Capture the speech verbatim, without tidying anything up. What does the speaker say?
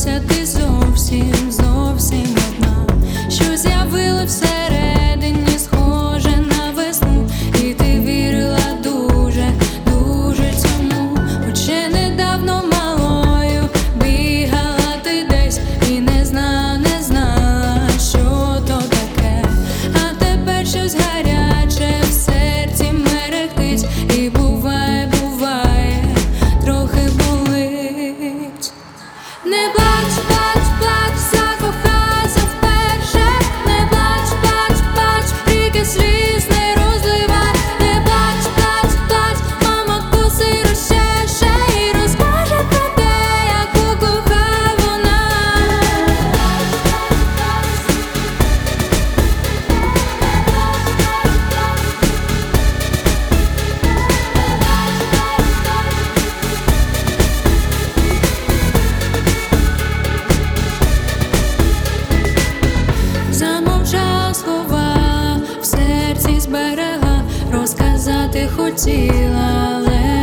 здавалося, ти зовсім, зовсім одна, що з'явили всередині, схоже на весну, і ти вірила дуже, дуже цьому. Хоч ще недавно малою бігала ти десь і не знала, не знала, що то таке, а тепер щось гаряче в серці мерехтить, і буває, буває, трохи болить. Не плач, плач, плач, закохайся вперше. Не плач, плач, плач, ріки сліз не розливай. Не плач, плач, плач, мама коси розчеше і розкаже про те, як кохає вона. Замовчала слова, в серці зберегла, розказати хотіла, але